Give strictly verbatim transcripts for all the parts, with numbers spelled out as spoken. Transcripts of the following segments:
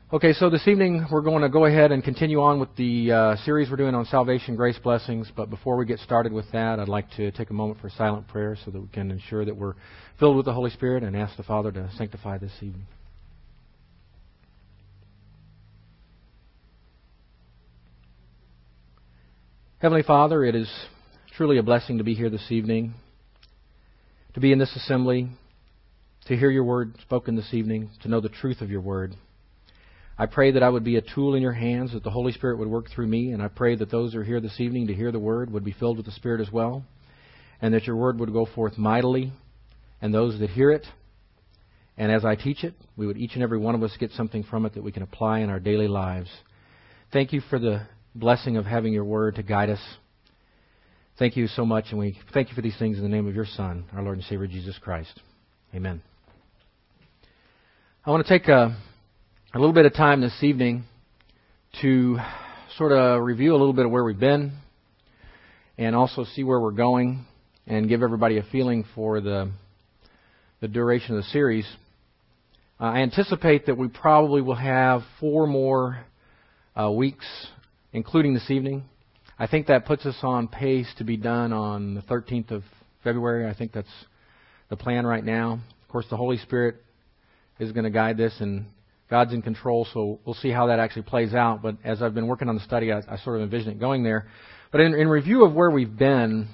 Okay, so this evening we're going to go ahead and continue on with the uh, series we're doing on salvation, grace, blessings. But before we get started with that, I'd like to take a moment for silent prayer so that we can ensure that we're filled with the Holy Spirit and ask the Father to sanctify this evening. Heavenly Father, it is truly a blessing to be here this evening, to be in this assembly, to hear your word spoken this evening, to know the truth of your word. I pray that I would be a tool in your hands, that the Holy Spirit would work through me, and I pray that those who are here this evening to hear the word would be filled with the Spirit as well, and that your word would go forth mightily, and those that hear it, and as I teach it, we would each and every one of us get something from it that we can apply in our daily lives. Thank you for the blessing of having your word to guide us. Thank you so much, and we thank you for these things in the name of your Son, our Lord and Savior, Jesus Christ. Amen. I want to take a... a little bit of time this evening to sort of review a little bit of where we've been and also see where we're going and give everybody a feeling for the the duration of the series. Uh, I anticipate that we probably will have four more uh, weeks, including this evening. I think that puts us on pace to be done on the thirteenth of February. I think that's the plan right now. Of course, the Holy Spirit is going to guide this, and God's in control, so we'll see how that actually plays out. But as I've been working on the study, I, I sort of envision it going there. But in, in review of where we've been,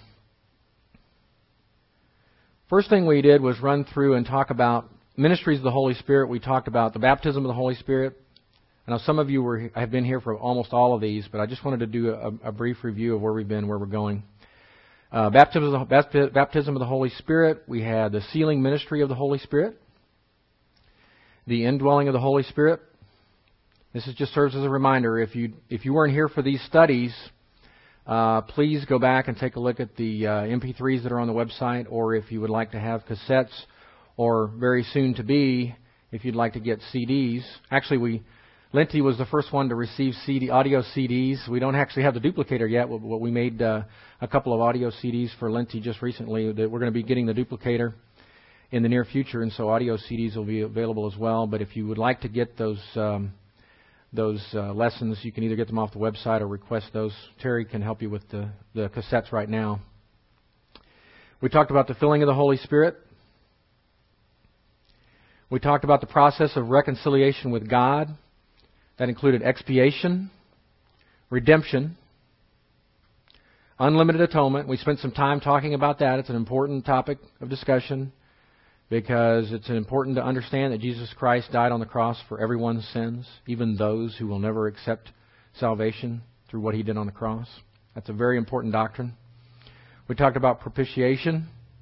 first thing we did was run through and talk about ministries of the Holy Spirit. We talked about the baptism of the Holy Spirit. I know some of you were have been here for almost all of these, but I just wanted to do a, a brief review of where we've been, where we're going. Uh, baptism, of the, baptism of the Holy Spirit. We had the sealing ministry of the Holy Spirit. The indwelling of the Holy Spirit. This is just serves as a reminder. If you if you weren't here for these studies, uh, please go back and take a look at the uh, M P threes that are on the website, or if you would like to have cassettes, or very soon to be, if you'd like to get C Ds. Actually, we Linty was the first one to receive C D audio C Ds. We don't actually have the duplicator yet, but we made uh, a couple of audio C Ds for Linty just recently. That we're going to be getting the duplicator in the near future, and so audio C Ds will be available as well. But if you would like to get those um, those uh, lessons, you can either get them off the website or request those. Terry can help you with the, the cassettes right now. We talked about the filling of the Holy Spirit. We talked about the process of reconciliation with God. That included expiation, redemption, unlimited atonement. We spent some time talking about that. It's an important topic of discussion, because it's important to understand that Jesus Christ died on the cross for everyone's sins, even those who will never accept salvation through what He did on the cross. That's a very important doctrine. We talked about propitiation.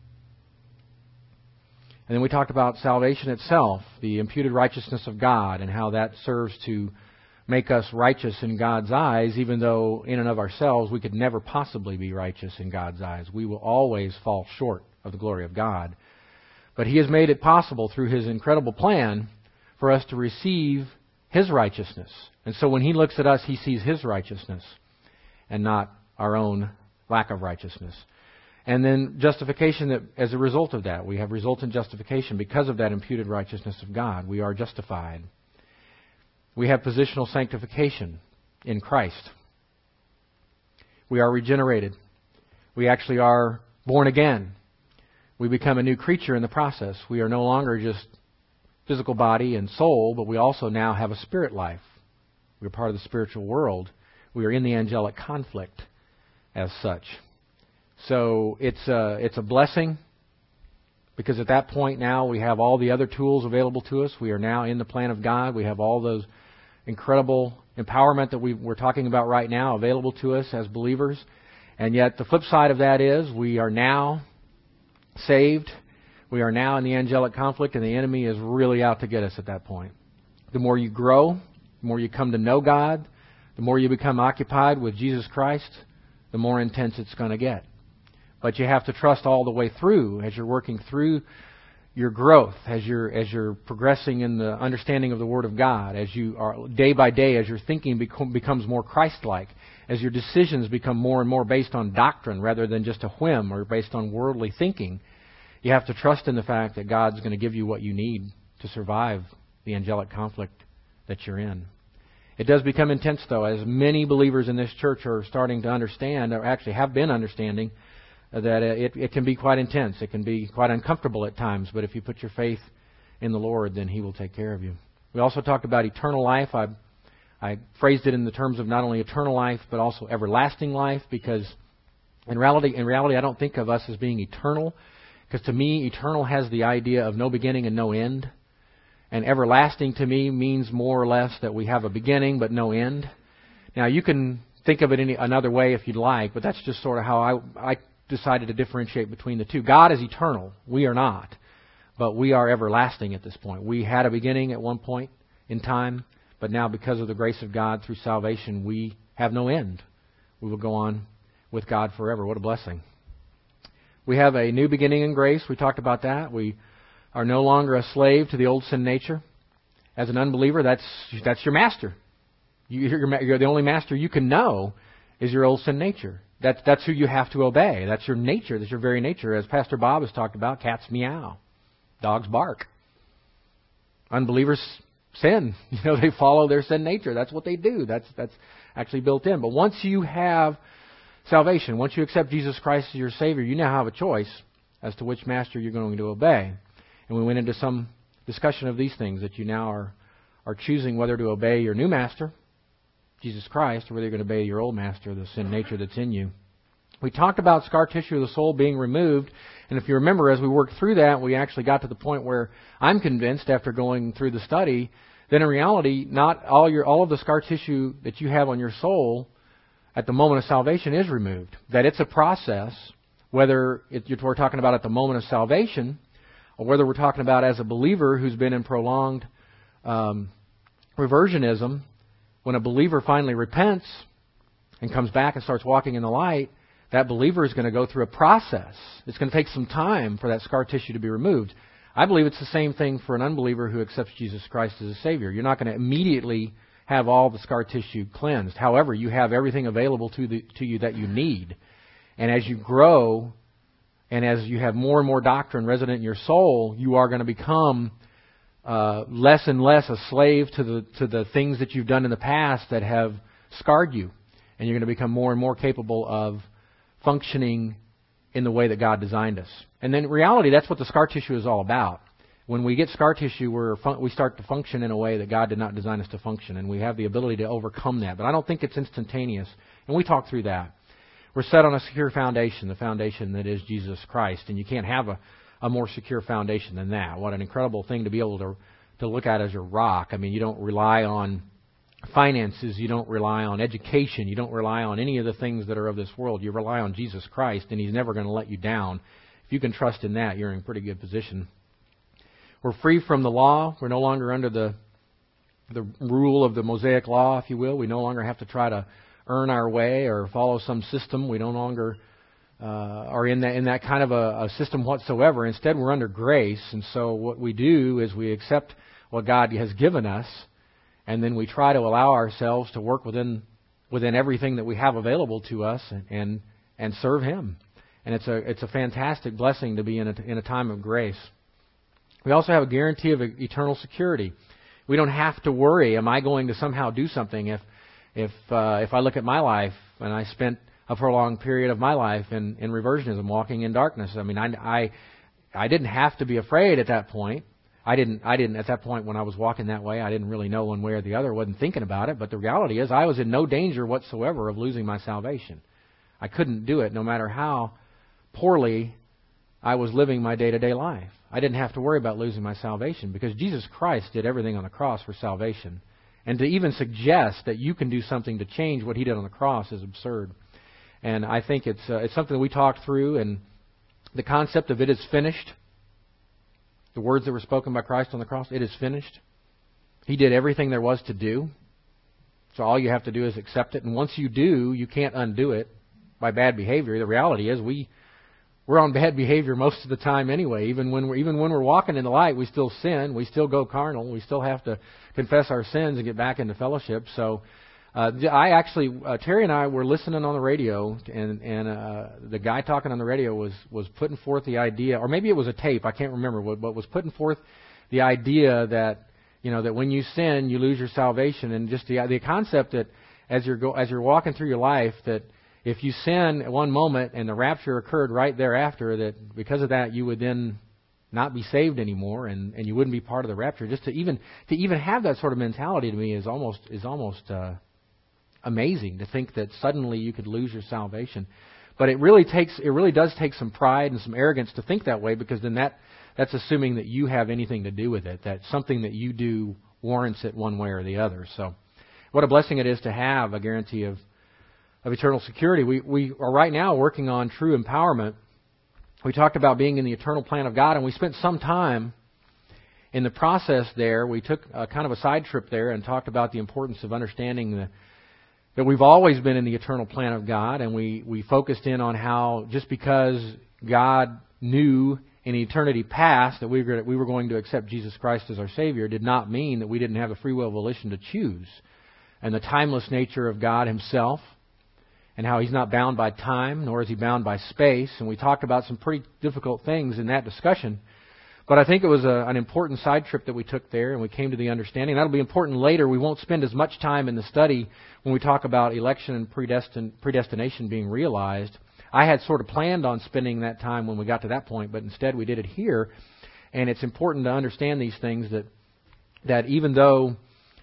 And then we talked about salvation itself, the imputed righteousness of God, and how that serves to make us righteous in God's eyes, even though in and of ourselves we could never possibly be righteous in God's eyes. We will always fall short of the glory of God. But He has made it possible through His incredible plan for us to receive His righteousness. And so when He looks at us, He sees His righteousness and not our own lack of righteousness. And then justification, that as a result of that, we have resultant justification because of that imputed righteousness of God. We are justified. We have positional sanctification in Christ. We are regenerated. We actually are born again. We become a new creature in the process. We are no longer just physical body and soul, but we also now have a spirit life. We're part of the spiritual world. We are in the angelic conflict as such. So it's a, it's a blessing, because at that point now we have all the other tools available to us. We are now in the plan of God. We have all those incredible empowerment that we, we're talking about right now available to us as believers. And yet the flip side of that is we are now saved. We are now in the angelic conflict, and the enemy is really out to get us at that point. The more you grow, the more you come to know God, the more you become occupied with Jesus Christ, the more intense it's going to get. But you have to trust all the way through as you're working through your growth, as you're as you're progressing in the understanding of the Word of God, as you are day by day, as your thinking become, becomes more Christ-like, as your decisions become more and more based on doctrine rather than just a whim or based on worldly thinking. You have to trust in the fact that God's going to give you what you need to survive the angelic conflict that you're in. It does become intense, though, as many believers in this church are starting to understand, or actually have been understanding, that it, it can be quite intense. It can be quite uncomfortable at times, but if you put your faith in the Lord, then He will take care of you. We also talked about eternal life. I, I phrased it in the terms of not only eternal life, but also everlasting life, because in reality, in reality, I don't think of us as being eternal, because to me, eternal has the idea of no beginning and no end. And everlasting to me means more or less that we have a beginning but no end. Now, you can think of it any another way if you'd like, but that's just sort of how I, I decided to differentiate between the two. God is eternal. We are not. But we are everlasting at this point. We had a beginning at one point in time, but now because of the grace of God through salvation, we have no end. We will go on with God forever. What a blessing. We have a new beginning in grace. We talked about that. We are no longer a slave to the old sin nature. As an unbeliever, that's that's your master. You, you're, you're the only master you can know is your old sin nature. That's that's who you have to obey. That's your nature. That's your very nature. As Pastor Bob has talked about, cats meow, dogs bark. Unbelievers sin. You know, they follow their sin nature. That's what they do. That's that's actually built in. But once you have salvation, once you accept Jesus Christ as your Savior, you now have a choice as to which master you're going to obey. And we went into some discussion of these things, that you now are, are choosing whether to obey your new master, Jesus Christ, or whether you're going to obey your old master, the sin nature that's in you. We talked about scar tissue of the soul being removed. And if you remember, as we worked through that, we actually got to the point where I'm convinced, after going through the study, that in reality, not all your all of the scar tissue that you have on your soul at the moment of salvation is removed. That it's a process, whether it, we're talking about at the moment of salvation, or whether we're talking about as a believer who's been in prolonged um, reversionism. When a believer finally repents and comes back and starts walking in the light, that believer is going to go through a process. It's going to take some time for that scar tissue to be removed. I believe it's the same thing for an unbeliever who accepts Jesus Christ as a Savior. You're not going to immediately have all the scar tissue cleansed. However, you have everything available to the, to you that you need. And as you grow, and as you have more and more doctrine resident in your soul, you are going to become uh, less and less a slave to the to the things that you've done in the past that have scarred you. And you're going to become more and more capable of functioning in the way that God designed us. And then in reality, that's what the scar tissue is all about. When we get scar tissue, we're fun- we start to function in a way that God did not design us to function. And we have the ability to overcome that. But I don't think it's instantaneous. And we talked through that. We're set on a secure foundation, the foundation that is Jesus Christ. And you can't have a, a more secure foundation than that. What an incredible thing to be able to, to look at as your rock. I mean, you don't rely on finances. You don't rely on education. You don't rely on any of the things that are of this world. You rely on Jesus Christ, and He's never going to let you down. If you can trust in that, you're in a pretty good position. We're free from the law. We're no longer under the the rule of the Mosaic law, if you will. We no longer have to try to earn our way or follow some system. We no longer uh, are in that in that kind of a, a system whatsoever. Instead, we're under grace, and so what we do is we accept what God has given us, and then we try to allow ourselves to work within within everything that we have available to us, and and, and serve Him. And it's a it's a fantastic blessing to be in a in a time of grace. We also have a guarantee of eternal security. We don't have to worry, am I going to somehow do something if if uh, if I look at my life and I spent a prolonged period of my life in, in reversionism, walking in darkness. I mean, I, I I didn't have to be afraid at that point. I didn't I didn't at that point when I was walking that way. I didn't really know one way or the other. I wasn't thinking about it. But the reality is, I was in no danger whatsoever of losing my salvation. I couldn't do it, no matter how poorly I was living my day-to-day life. I didn't have to worry about losing my salvation because Jesus Christ did everything on the cross for salvation. And to even suggest that you can do something to change what He did on the cross is absurd. And I think it's uh, it's something that we talked through, and the concept of it is finished, the words that were spoken by Christ on the cross, it is finished. He did everything there was to do. So all you have to do is accept it. And once you do, you can't undo it by bad behavior. The reality is we We're on bad behavior most of the time anyway. Even when we're even when we're walking in the light, we still sin. We still go carnal. We still have to confess our sins and get back into fellowship. So, uh, I actually uh, Terry and I were listening on the radio, and and uh, the guy talking on the radio was was putting forth the idea, or maybe it was a tape. I can't remember, but was putting forth the idea that You know, that when you sin, you lose your salvation. And just the the concept that as you're go, as you're walking through your life, that if you sin at one moment and the rapture occurred right thereafter, that because of that you would then not be saved anymore, and, and you wouldn't be part of the rapture. Just to even to even have that sort of mentality to me is almost is almost uh, amazing to think that suddenly you could lose your salvation. But it really takes it really does take some pride and some arrogance to think that way, because then that that's assuming that you have anything to do with it, that something that you do warrants it one way or the other. So, what a blessing it is to have a guarantee of of eternal security. We we are right now working on true empowerment. We talked about being in the eternal plan of God, and we spent some time in the process there. We took a kind of a side trip there and talked about the importance of understanding the, that we've always been in the eternal plan of God, and we, we focused in on how just because God knew in eternity past that we were, we were going to accept Jesus Christ as our Savior did not mean that we didn't have a free will volition to choose. And the timeless nature of God Himself, and how He's not bound by time, nor is He bound by space. And we talked about some pretty difficult things in that discussion. But I think it was a, an important side trip that we took there, and we came to the understanding. That'll be important later. We won't spend as much time in the study when we talk about election and predestin- predestination being realized. I had sort of planned on spending that time when we got to that point, but instead we did it here. And it's important to understand these things, that that even though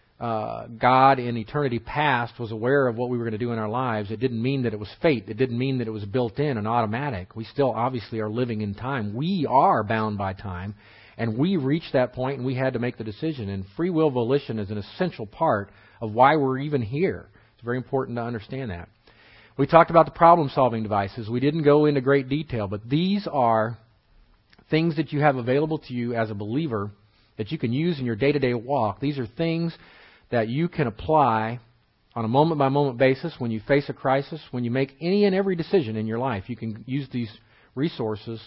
Uh, God in eternity past was aware of what we were going to do in our lives, it didn't mean that it was fate. It didn't mean that it was built in and automatic. We still obviously are living in time. We are bound by time, and we reached that point and we had to make the decision. And free will volition is an essential part of why we're even here. It's very important to understand that. We talked about the problem-solving devices. We didn't go into great detail, but these are things that you have available to you as a believer that you can use in your day-to-day walk. These are things that you can apply on a moment-by-moment basis when you face a crisis, when you make any and every decision in your life. You can use these resources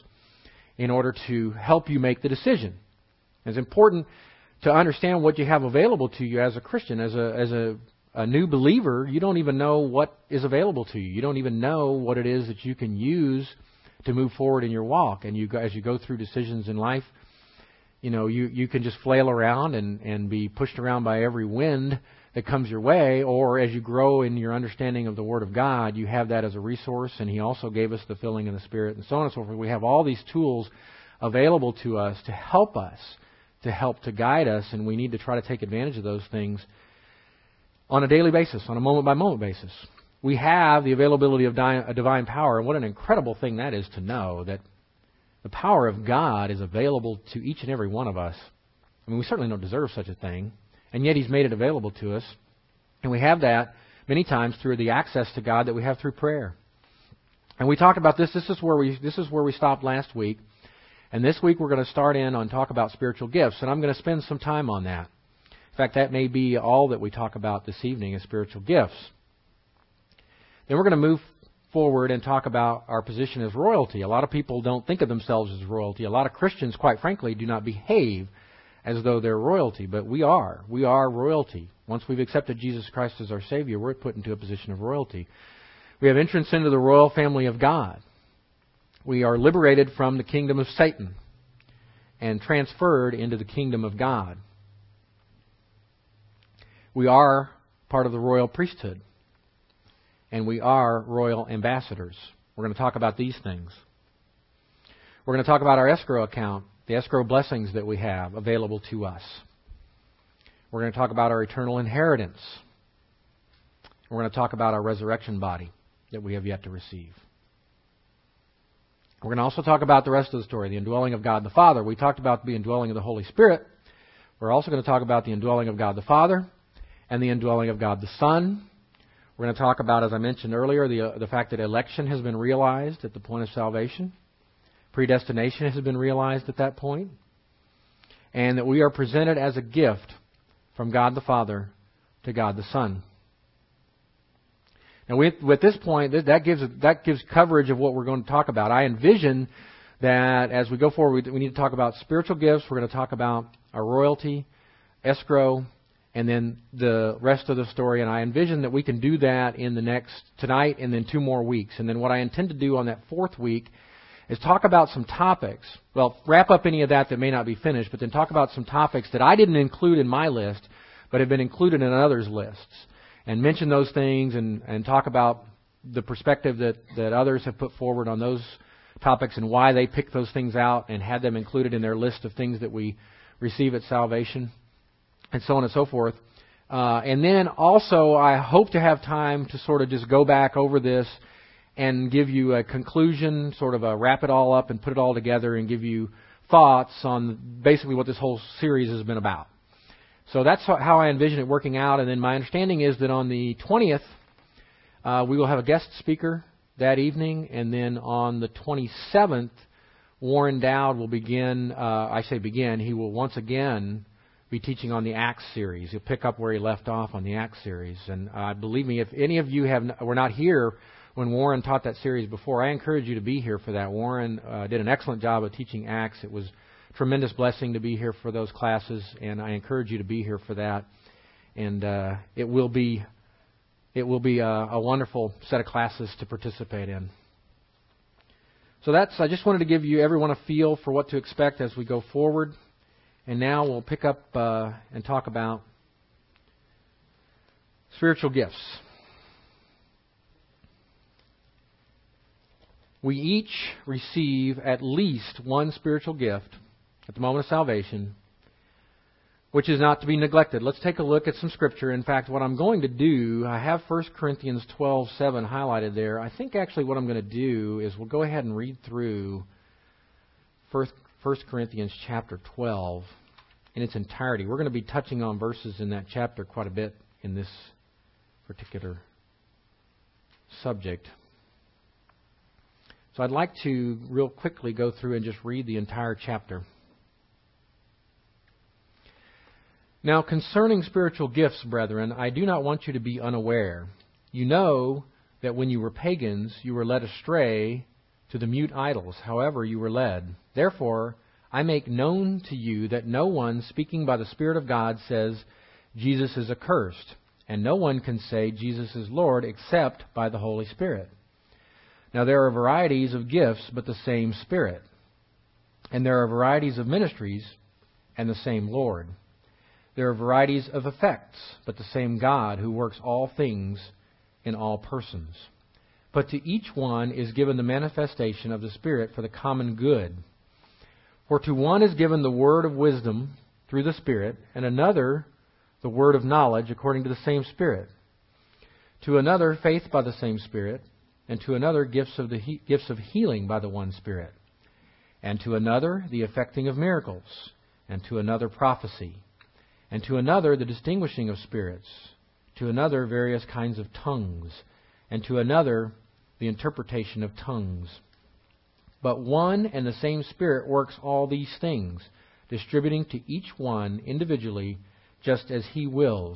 in order to help you make the decision. It's important to understand what you have available to you as a Christian. As a as a, a new believer, you don't even know what is available to you. You don't even know what it is that you can use to move forward in your walk. And you, as you go through decisions in life, You know, you, you can just flail around and, and be pushed around by every wind that comes your way, or as you grow in your understanding of the Word of God, you have that as a resource, and He also gave us the filling of the Spirit, and so on and so forth. We have all these tools available to us to help us, to help to guide us, and we need to try to take advantage of those things on a daily basis, on a moment-by-moment basis. We have the availability of di- divine power, and what an incredible thing that is to know that the power of God is available to each and every one of us. I mean, we certainly don't deserve such a thing, and yet He's made it available to us. And we have that many times through the access to God that we have through prayer. And we talked about this. This is where we this is where we stopped last week. And this week we're going to start in on talk about spiritual gifts, and I'm going to spend some time on that. In fact, that may be all that we talk about this evening is spiritual gifts. Then we're going to move forward and talk about our position as royalty. A lot of people don't think of themselves as royalty. A lot of Christians, quite frankly, do not behave as though they're royalty, but we are. We are royalty. Once we've accepted Jesus Christ as our Savior, we're put into a position of royalty. We have entrance into the royal family of God. We are liberated from the kingdom of Satan and transferred into the kingdom of God. We are part of the royal priesthood. And we are royal ambassadors. We're going to talk about these things. We're going to talk about our escrow account, the escrow blessings that we have available to us. We're going to talk about our eternal inheritance. We're going to talk about our resurrection body that we have yet to receive. We're going to also talk about the rest of the story, the indwelling of God the Father. We talked about the indwelling of the Holy Spirit. We're also going to talk about the indwelling of God the Father and the indwelling of God the Son. We're going to talk about, as I mentioned earlier, the uh, the fact that election has been realized at the point of salvation. Predestination has been realized at that point. And that we are presented as a gift from God the Father to God the Son. Now, with, with this point, that gives that gives coverage of what we're going to talk about. I envision that as we go forward, we, we need to talk about spiritual gifts. We're going to talk about our royalty, escrow, and then the rest of the story. And I envision that we can do that in the next, tonight and then two more weeks. And then what I intend to do on that fourth week is talk about some topics. Well, wrap up any of that that may not be finished, but then talk about some topics that I didn't include in my list, but have been included in others' lists. And mention those things and, and talk about the perspective that, that others have put forward on those topics and why they picked those things out and had them included in their list of things that we receive at salvation, and so on and so forth. Uh, and then also, I hope to have time to sort of just go back over this and give you a conclusion, sort of a wrap it all up and put it all together and give you thoughts on basically what this whole series has been about. So that's how I envision it working out. And then my understanding is that on the twentieth, uh, we will have a guest speaker that evening. And then on the twenty-seventh, Warren Dowd will begin, uh, I say begin, he will once again be teaching on the Acts series. He'll pick up where he left off on the Acts series. And uh, believe me, if any of you have were not here when Warren taught that series before, I encourage you to be here for that. Warren uh, did an excellent job of teaching Acts. It was a tremendous blessing to be here for those classes, and I encourage you to be here for that. And uh, it will be it will be a, a wonderful set of classes to participate in. So that's, I just wanted to give you everyone a feel for what to expect as we go forward. And now we'll pick up uh, and talk about spiritual gifts. We each receive at least one spiritual gift at the moment of salvation, which is not to be neglected. Let's take a look at some Scripture. In fact, what I'm going to do, I have First Corinthians twelve seven highlighted there. I think actually what I'm going to do is we'll go ahead and read through First Corinthians chapter twelve in its entirety. We're going to be touching on verses in that chapter quite a bit in this particular subject. So I'd like to real quickly go through and just read the entire chapter. Now, concerning spiritual gifts, brethren, I do not want you to be unaware. You know that when you were pagans, you were led astray to the mute idols, however you were led. Therefore, I make known to you that no one speaking by the Spirit of God says, Jesus is accursed, and no one can say Jesus is Lord except by the Holy Spirit. Now there are varieties of gifts, but the same Spirit. And there are varieties of ministries, and the same Lord. There are varieties of effects, but the same God who works all things in all persons. But to each one is given the manifestation of the Spirit for the common good. For to one is given the word of wisdom through the Spirit, and another the word of knowledge according to the same Spirit. To another faith by the same Spirit, and to another gifts of the he- gifts of healing by the one Spirit, and to another the effecting of miracles, and to another prophecy, and to another the distinguishing of spirits, to another various kinds of tongues, and to another the interpretation of tongues. But one and the same Spirit works all these things, distributing to each one individually just as He wills.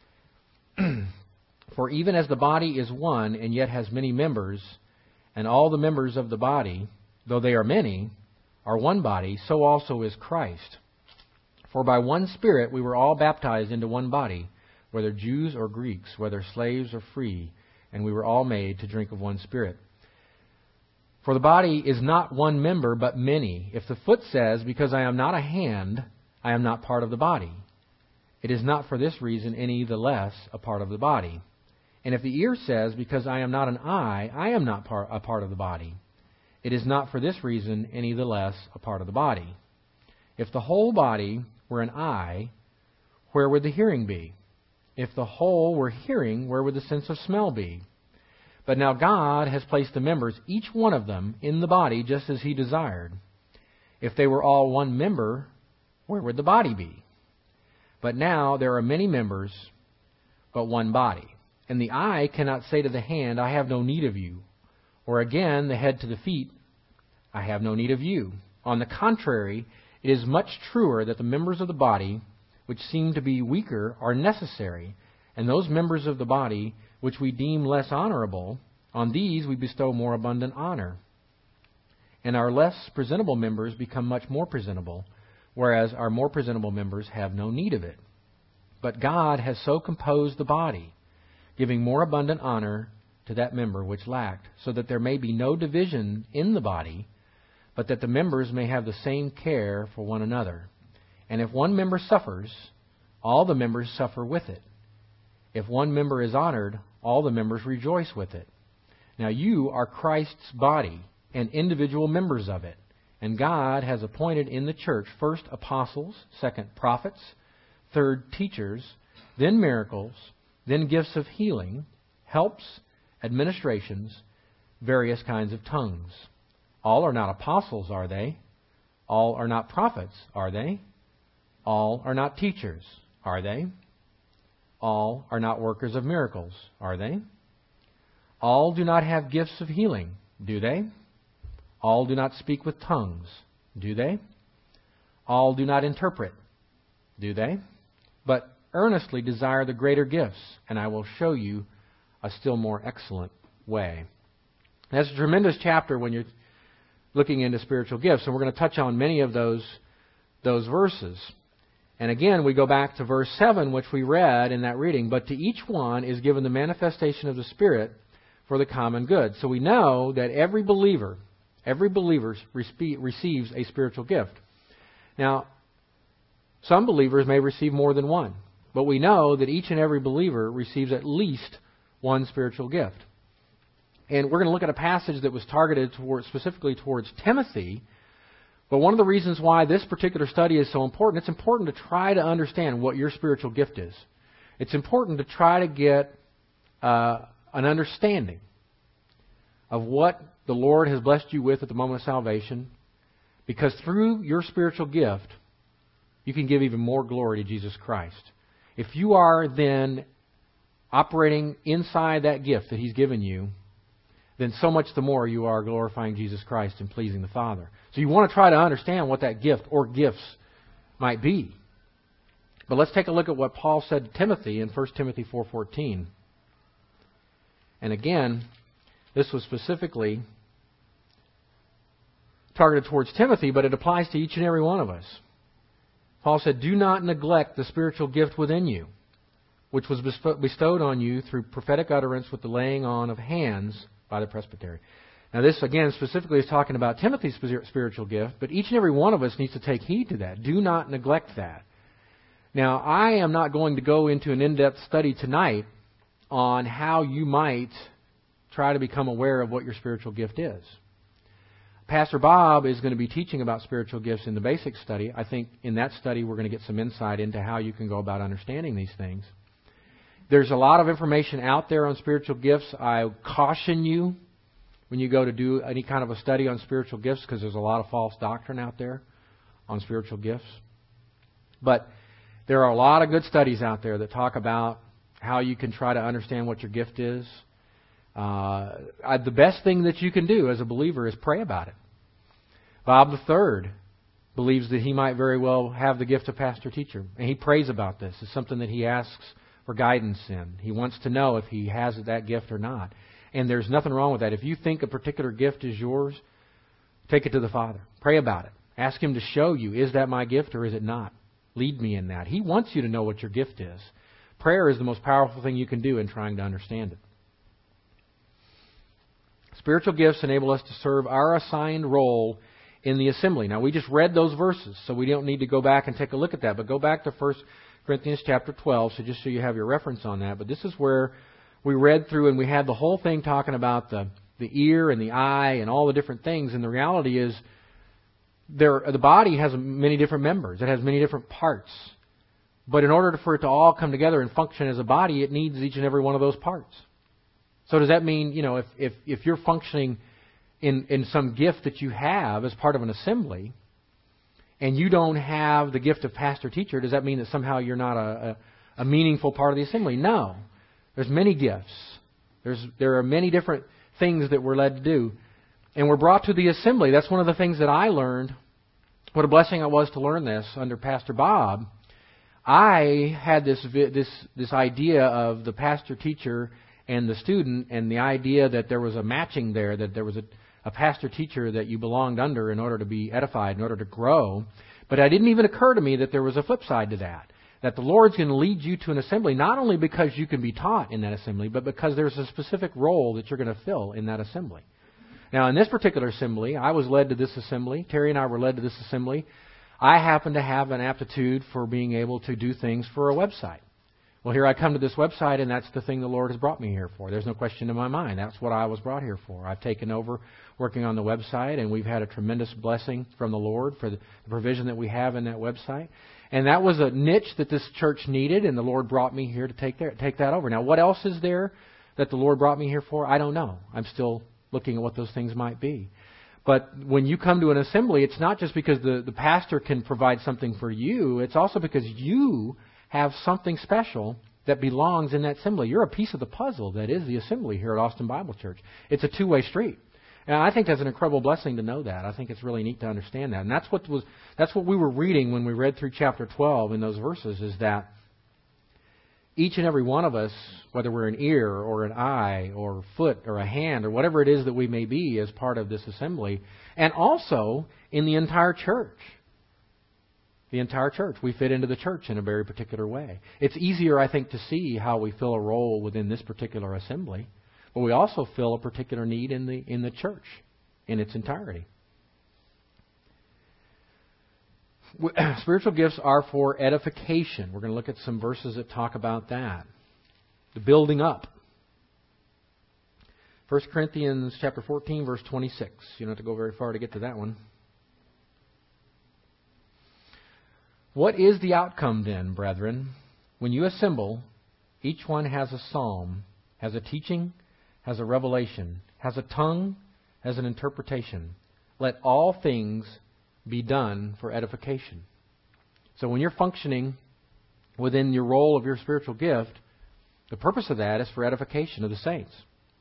For even as the body is one and yet has many members, and all the members of the body, though they are many, are one body, so also is Christ. For by one Spirit we were all baptized into one body, whether Jews or Greeks, whether slaves or free, and we were all made to drink of one Spirit. For the body is not one member, but many. If the foot says, because I am not a hand, I am not part of the body, it is not for this reason any the less a part of the body. And if the ear says, because I am not an eye, I am not part, a part of the body, it is not for this reason any the less a part of the body. If the whole body were an eye, where would the hearing be? If the whole were hearing, where would the sense of smell be? But now God has placed the members, each one of them, in the body just as He desired. If they were all one member, where would the body be? But now there are many members, but one body. And the eye cannot say to the hand, I have no need of you. Or again, the head to the feet, I have no need of you. On the contrary, it is much truer that the members of the body, which seem to be weaker, are necessary, and those members of the body which we deem less honorable, on these we bestow more abundant honor. And our less presentable members become much more presentable, whereas our more presentable members have no need of it. But God has so composed the body, giving more abundant honor to that member which lacked, so that there may be no division in the body, but that the members may have the same care for one another. And if one member suffers, all the members suffer with it. If one member is honored, all the members rejoice with it. Now you are Christ's body and individual members of it. And God has appointed in the church first apostles, second prophets, third teachers, then miracles, then gifts of healing, helps, administrations, various kinds of tongues. All are not apostles, are they? All are not prophets, are they? All are not teachers, are they? All are not workers of miracles, are they? All do not have gifts of healing, do they? All do not speak with tongues, do they? All do not interpret, do they? But earnestly desire the greater gifts, and I will show you a still more excellent way. That's a tremendous chapter when you're looking into spiritual gifts, and we're going to touch on many of those, those verses. And again, we go back to verse seven, which we read in that reading. But to each one is given the manifestation of the Spirit for the common good. So we know that every believer, every believer receives a spiritual gift. Now, some believers may receive more than one. But we know that each and every believer receives at least one spiritual gift. And we're going to look at a passage that was targeted toward, specifically towards Timothy. But one of the reasons why this particular study is so important, it's important to try to understand what your spiritual gift is. It's important to try to get uh, an understanding of what the Lord has blessed you with at the moment of salvation. Because through your spiritual gift, you can give even more glory to Jesus Christ. If you are then operating inside that gift that He's given you, then so much the more you are glorifying Jesus Christ and pleasing the Father. So you want to try to understand what that gift or gifts might be. But let's take a look at what Paul said to Timothy in First Timothy four fourteen. And again, this was specifically targeted towards Timothy, but it applies to each and every one of us. Paul said, "Do not neglect the spiritual gift within you, which was bestowed on you through prophetic utterance with the laying on of hands by the presbytery." Now this, again, specifically is talking about Timothy's spiritual gift, but each and every one of us needs to take heed to that. Do not neglect that. Now, I am not going to go into an in-depth study tonight on how you might try to become aware of what your spiritual gift is. Pastor Bob is going to be teaching about spiritual gifts in the basic study. I think in that study we're going to get some insight into how you can go about understanding these things. There's a lot of information out there on spiritual gifts. I caution you when you go to do any kind of a study on spiritual gifts, because there's a lot of false doctrine out there on spiritual gifts. But there are a lot of good studies out there that talk about how you can try to understand what your gift is. Uh, I, the best thing that you can do as a believer is pray about it. Bob the Third believes that he might very well have the gift of pastor-teacher, and he prays about this. It's something that he asks for guidance in. He wants to know if he has that gift or not. And there's nothing wrong with that. If you think a particular gift is yours, take it to the Father. Pray about it. Ask Him to show you, is that my gift or is it not? Lead me in that. He wants you to know what your gift is. Prayer is the most powerful thing you can do in trying to understand it. Spiritual gifts enable us to serve our assigned role in the assembly. Now, we just read those verses, so we don't need to go back and take a look at that. But go back to First Corinthians chapter twelve, so just so you have your reference on that. But this is where we read through and we had the whole thing talking about the, the ear and the eye and all the different things. And the reality is there, the body has many different members. It has many different parts. But in order for it to all come together and function as a body, it needs each and every one of those parts. So does that mean, you know, if, if, if you're functioning in, in some gift that you have as part of an assembly, and you don't have the gift of pastor-teacher, does that mean that somehow you're not a, a, a meaningful part of the assembly? No. There's many gifts. There's There are many different things that we're led to do. And we're brought to the assembly. That's one of the things that I learned. What a blessing it was to learn this under Pastor Bob. I had this this this idea of the pastor-teacher and the student, and the idea that there was a matching there, that there was a, a pastor-teacher that you belonged under in order to be edified, in order to grow. But it didn't even occur to me that there was a flip side to that. That the Lord's going to lead you to an assembly, not only because you can be taught in that assembly, but because there's a specific role that you're going to fill in that assembly. Now, in this particular assembly, I was led to this assembly. Terry and I were led to this assembly. I happen to have an aptitude for being able to do things for a website. Well, here I come to this website, and that's the thing the Lord has brought me here for. There's no question in my mind. That's what I was brought here for. I've taken over working on the website, and we've had a tremendous blessing from the Lord for the provision that we have in that website. And that was a niche that this church needed, and the Lord brought me here to take there, take that over. Now, what else is there that the Lord brought me here for? I don't know. I'm still looking at what those things might be. But when you come to an assembly, it's not just because the, the pastor can provide something for you. It's also because you have something special that belongs in that assembly. You're a piece of the puzzle that is the assembly here at Austin Bible Church. It's a two-way street. And I think that's an incredible blessing to know that. I think it's really neat to understand that. And that's what was that's what we were reading when we read through chapter twelve in those verses, is that each and every one of us, whether we're an ear or an eye or foot or a hand or whatever it is that we may be as part of this assembly, and also in the entire church. The entire church. We fit into the church in a very particular way. It's easier, I think, to see how we fill a role within this particular assembly, but we also fill a particular need in the in the church in its entirety. Spiritual gifts are for edification. We're going to look at some verses that talk about that. The building up. First Corinthians chapter fourteen, verse twenty-six. You don't have to go very far to get to that one. What is the outcome then, brethren? When you assemble, each one has a psalm, has a teaching, has a revelation, has a tongue, has an interpretation. Let all things be done for edification. So when you're functioning within your role of your spiritual gift, the purpose of that is for edification of the saints.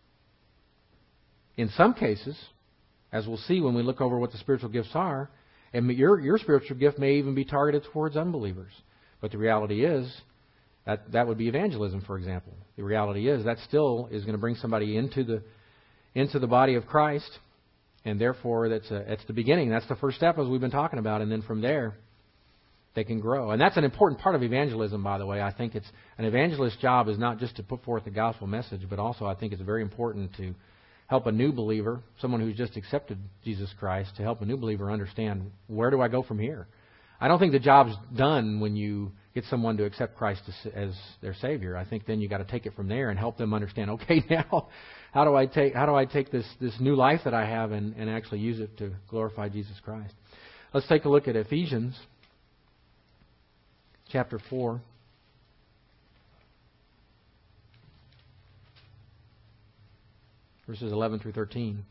In some cases, as we'll see when we look over what the spiritual gifts are, and your your spiritual gift may even be targeted towards unbelievers. But the reality is that that would be evangelism, for example. The reality is that still is going to bring somebody into the into the body of Christ, and therefore that's a, that's the beginning. That's the first step, as we've been talking about, and then from there they can grow. And that's an important part of evangelism, by the way. I think it's an evangelist's job is not just to put forth the gospel message, but also I think it's very important to help a new believer, someone who's just accepted Jesus Christ, to help a new believer understand, where do I go from here? I don't think the job's done when you get someone to accept Christ as, as their Savior. I think then you got to take it from there and help them understand, okay, now how do I take how do I take this, this new life that I have and, and actually use it to glorify Jesus Christ? Let's take a look at Ephesians chapter four. Verses eleven through thirteen.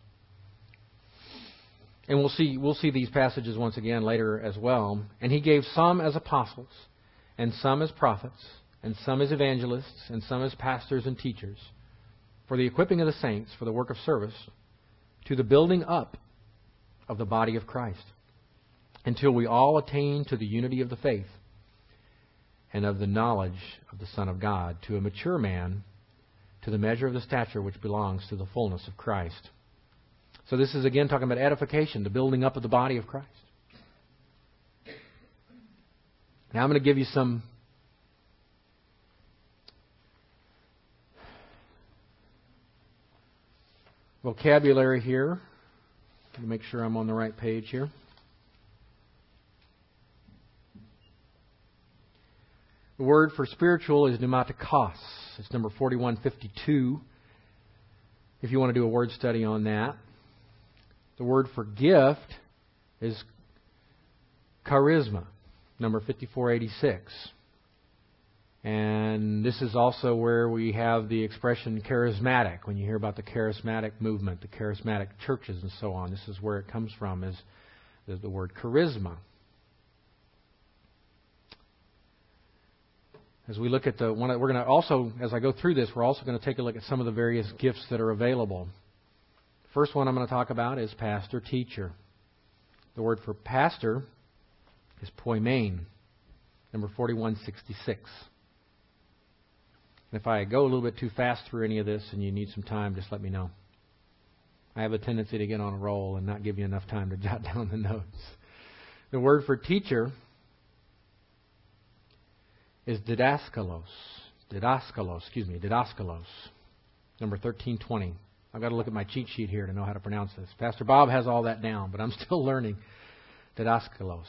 And we'll see we'll see these passages once again later as well. And he gave some as apostles, and some as prophets, and some as evangelists, and some as pastors and teachers, for the equipping of the saints, for the work of service, to the building up of the body of Christ, until we all attain to the unity of the faith and of the knowledge of the Son of God, to a mature man, to the measure of the stature which belongs to the fullness of Christ. So this is again talking about edification, the building up of the body of Christ. Now I'm going to give you some vocabulary here. Let me make sure I'm on the right page here. The word for spiritual is pneumatikos. It's number forty-one fifty-two, if you want to do a word study on that. The word for gift is charisma, number fifty-four eighty-six. And this is also where we have the expression charismatic. When you hear about the charismatic movement, the charismatic churches and so on, this is where it comes from, is the, the word charisma. As we look at the one, we're going to also, as I go through this, we're also going to take a look at some of the various gifts that are available. The first one I'm going to talk about is pastor, teacher. The word for pastor is poimen, number forty-one sixty-six. And if I go a little bit too fast through any of this and you need some time, just let me know. I have a tendency to get on a roll and not give you enough time to jot down the notes. The word for teacher is didaskalos. Didaskalos, excuse me, didaskalos. Number thirteen twenty. I've got to look at my cheat sheet here to know how to pronounce this. Pastor Bob has all that down, but I'm still learning. Didaskalos.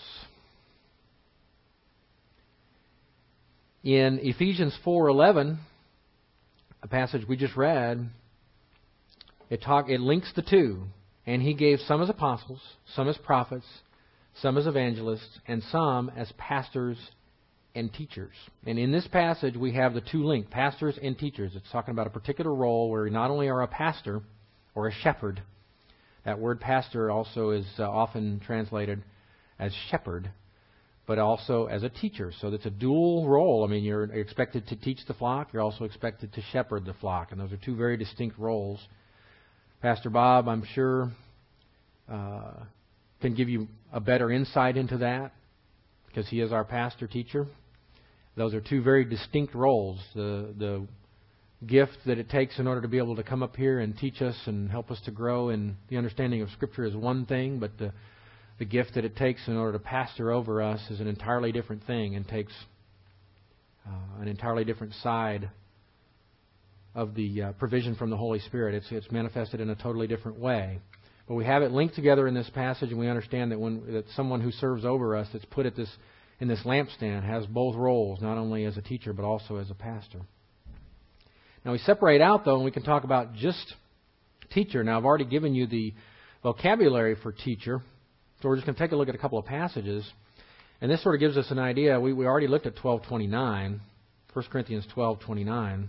In Ephesians four eleven, a passage we just read, it talk it links the two. And He gave some as apostles, some as prophets, some as evangelists, and some as pastors and teachers. And in this passage, we have the two linked, pastors and teachers. It's talking about a particular role where not only are a pastor or a shepherd. That word pastor also is uh, often translated as shepherd, but also as a teacher. So it's a dual role. I mean, you're expected to teach the flock. You're also expected to shepherd the flock. And those are two very distinct roles. Pastor Bob, I'm sure, uh, can give you a better insight into that because he is our pastor teacher. Those are two very distinct roles. The the gift that it takes in order to be able to come up here and teach us and help us to grow in the understanding of Scripture is one thing, but the the gift that it takes in order to pastor over us is an entirely different thing and takes uh, an entirely different side of the uh, provision from the Holy Spirit. It's it's manifested in a totally different way. But we have it linked together in this passage, and we understand that when that someone who serves over us, that's put at this in this lampstand, has both roles, not only as a teacher but also as a pastor. Now we separate out though, and we can talk about just teacher. Now I've already given you the vocabulary for teacher, so we're just going to take a look at a couple of passages, and this sort of gives us an idea. We we already looked at twelve twenty-nine, First Corinthians twelve twenty-nine.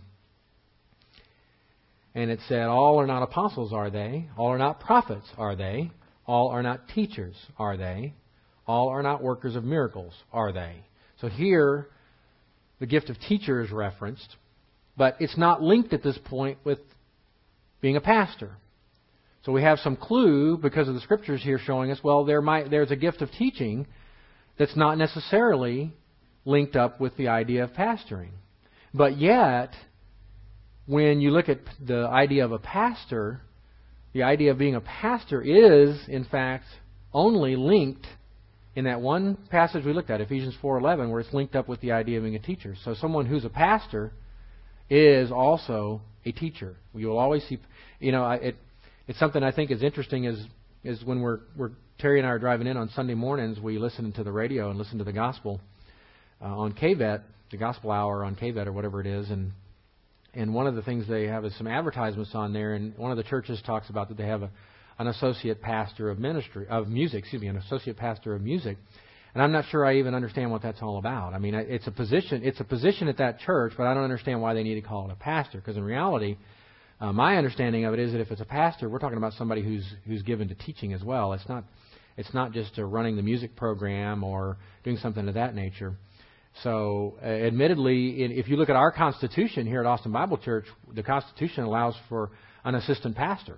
And it said, all are not apostles, are they? All are not prophets, are they? All are not teachers, are they? All are not workers of miracles, are they? So here, the gift of teacher is referenced, but it's not linked at this point with being a pastor. So we have some clue because of the Scriptures here showing us, well, there might there's a gift of teaching that's not necessarily linked up with the idea of pastoring. But yet, when you look at the idea of a pastor, the idea of being a pastor is, in fact, only linked in that one passage we looked at, Ephesians four eleven, where it's linked up with the idea of being a teacher. So someone who's a pastor is also a teacher. You will always see, you know, it, it's something I think is interesting is is when we're, we're Terry and I are driving in on Sunday mornings, we listen to the radio and listen to the gospel uh, on K V E T, the gospel hour on K V E T or whatever it is, and And one of the things they have is some advertisements on there, and one of the churches talks about that they have a, an associate pastor of ministry of music, excuse me, an associate pastor of music. And I'm not sure I even understand what that's all about. I mean, it's a position, it's a position at that church, but I don't understand why they need to call it a pastor. Because in reality, uh, my understanding of it is that if it's a pastor, we're talking about somebody who's who's given to teaching as well. It's not it's not just uh, running the music program or doing something of that nature. So, uh, admittedly, in, if you look at our Constitution here at Austin Bible Church, the Constitution allows for an assistant pastor.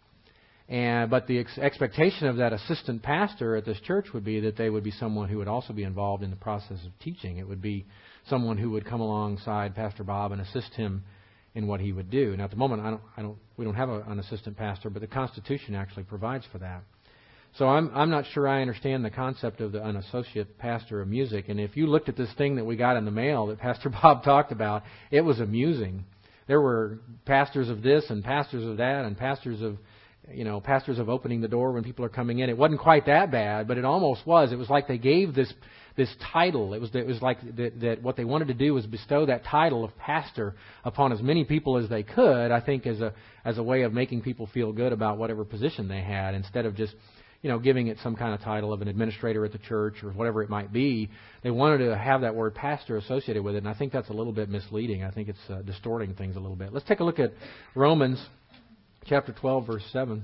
And but the ex- expectation of that assistant pastor at this church would be that they would be someone who would also be involved in the process of teaching. It would be someone who would come alongside Pastor Bob and assist him in what he would do. Now, at the moment, I don't, I don't, we don't have a, an assistant pastor, but the Constitution actually provides for that. So I'm I'm not sure I understand the concept of the, an associate pastor of music. And if you looked at this thing that we got in the mail that Pastor Bob talked about, it was amusing. There were pastors of this and pastors of that and pastors of, you know, pastors of opening the door when people are coming in. It wasn't quite that bad, but it almost was. It was like they gave this this title. It was it was like that, that what they wanted to do was bestow that title of pastor upon as many people as they could. I think as a as a way of making people feel good about whatever position they had, instead of just, you know, giving it some kind of title of an administrator at the church or whatever it might be. They wanted to have that word pastor associated with it, and I think that's a little bit misleading. I think it's uh, distorting things a little bit. Let's take a look at Romans chapter twelve, verse seven.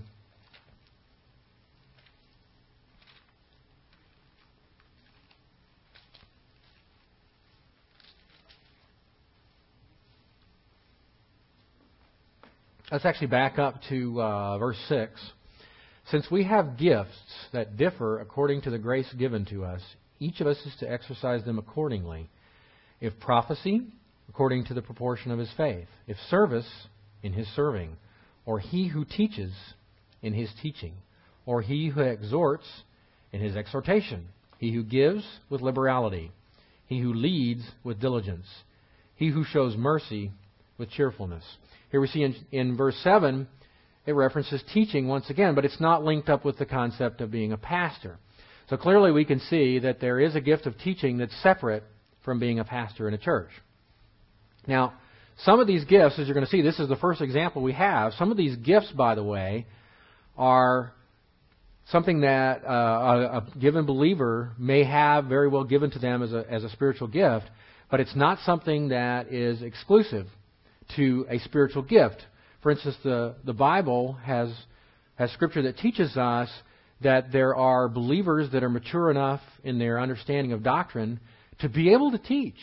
Let's actually back up to uh, verse six. Since we have gifts that differ according to the grace given to us, each of us is to exercise them accordingly. If prophecy, according to the proportion of his faith. If service, in his serving. Or he who teaches, in his teaching. Or he who exhorts, in his exhortation. He who gives, with liberality. He who leads, with diligence. He who shows mercy, with cheerfulness. Here we see in, in verse seven, it references teaching once again, but it's not linked up with the concept of being a pastor. So clearly we can see that there is a gift of teaching that's separate from being a pastor in a church. Now, some of these gifts, as you're going to see, this is the first example we have. Some of these gifts, by the way, are something that uh, a, a given believer may have very well given to them as a, as a spiritual gift, but it's not something that is exclusive to a spiritual gift. For instance, the, the Bible has, has scripture that teaches us that there are believers that are mature enough in their understanding of doctrine to be able to teach.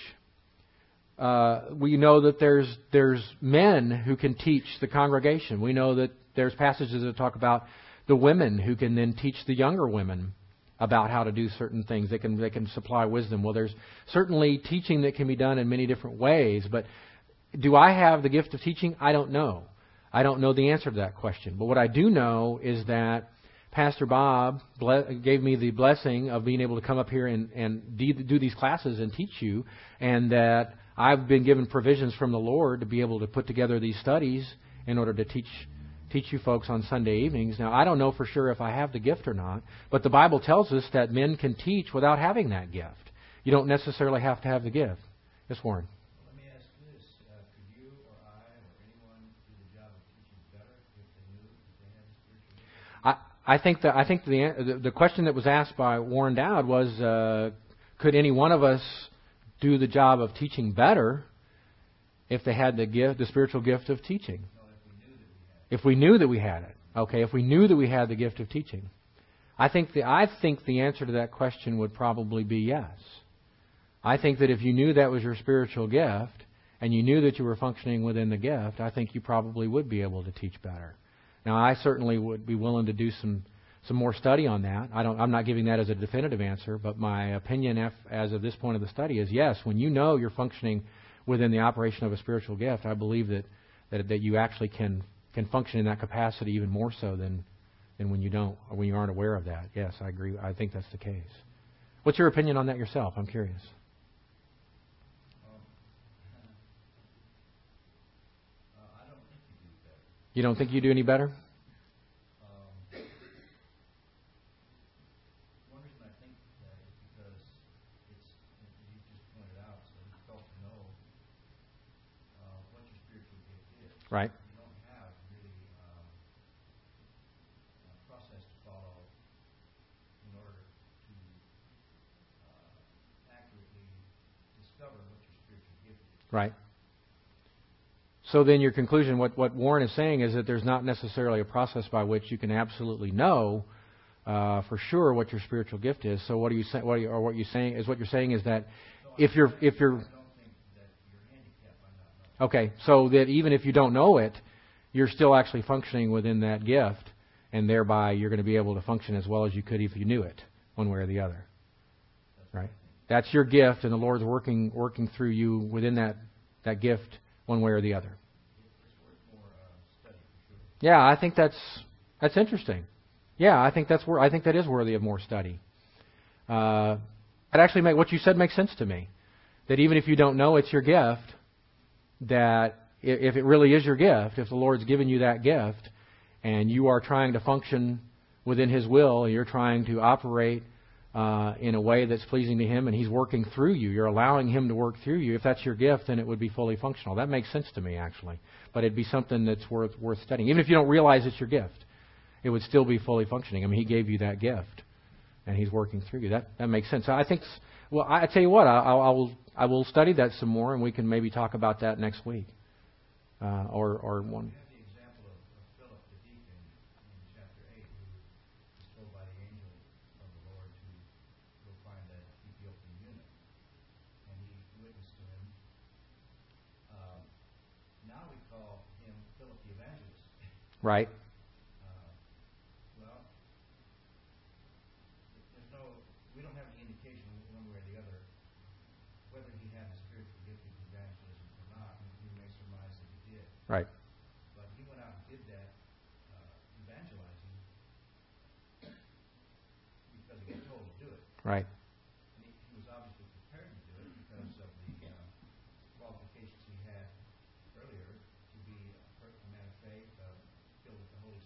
Uh, we know that there's there's men who can teach the congregation. We know that there's passages that talk about the women who can then teach the younger women about how to do certain things. They can they can supply wisdom. Well, there's certainly teaching that can be done in many different ways. But do I have the gift of teaching? I don't know. I don't know the answer to that question. But what I do know is that Pastor Bob gave me the blessing of being able to come up here and, and do these classes and teach you, and that I've been given provisions from the Lord to be able to put together these studies in order to teach teach you folks on Sunday evenings. Now, I don't know for sure if I have the gift or not, but the Bible tells us that men can teach without having that gift. You don't necessarily have to have the gift. Yes, Warren. Let me ask this. Uh, could you or I or anyone do the job of teaching better if they knew that they had the spiritual gift? I, I think that I think the, the the question that was asked by Warren Dowd was, uh, could any one of us do the job of teaching better if they had the gift, the spiritual gift of teaching? No, if we knew that we had it. Okay, if we knew that we had the gift of teaching. I think the I think the answer to that question would probably be yes. I think that if you knew that was your spiritual gift and you knew that you were functioning within the gift, I think you probably would be able to teach better. Now, I certainly would be willing to do some some more study on that. I don't I'm not giving that as a definitive answer, but my opinion as of this point of the study is yes, when you know you're functioning within the operation of a spiritual gift, I believe that that, that you actually can can function in that capacity even more so than than when you don't, or when you aren't aware of that. Yes, I agree. I think that's the case. What's your opinion on that yourself? I'm curious. Um, uh, I don't think you do better. You don't think you do any better? Um, one reason I think that is because it's, as you just pointed out, so it's difficult to know uh, what your spiritual gift is. Right. Right. So then your conclusion, what, what Warren is saying is that there's not necessarily a process by which you can absolutely know uh, for sure what your spiritual gift is. So what are you saying? What are you, or what you saying is what you're saying is that if you're if you're okay, so that even if you don't know it, you're still actually functioning within that gift, and thereby you're going to be able to function as well as you could if you knew it, one way or the other. Right. That's your gift, and the Lord's working working through you within that, that gift one way or the other. Yeah, I think that's that's interesting. Yeah, I think that's where I think that is worthy of more study. Uh, it actually make what you said makes sense to me. That even if you don't know it's your gift, that if it really is your gift, if the Lord's given you that gift, and you are trying to function within His will, and you're trying to operate Uh, in a way that's pleasing to Him, and He's working through you. You're allowing Him to work through you. If that's your gift, then it would be fully functional. That makes sense to me, actually. But it'd be something that's worth worth studying. Even if you don't realize it's your gift, it would still be fully functioning. I mean, He gave you that gift, and He's working through you. That that makes sense. I think. Well, I, I tell you what, I, I, I will I will study that some more, and we can maybe talk about that next week, uh, or or one. Right. Uh, well, there's no, we don't have any indication one way or the other whether he had the spiritual gift of evangelism or not. We may surmise that he did. Right. But he went out and did that uh, evangelizing because he was told to do it. Right. And he, he was obviously prepared to do it because of the uh, qualifications he had earlier to be a man of faith, uh, filled with the Holy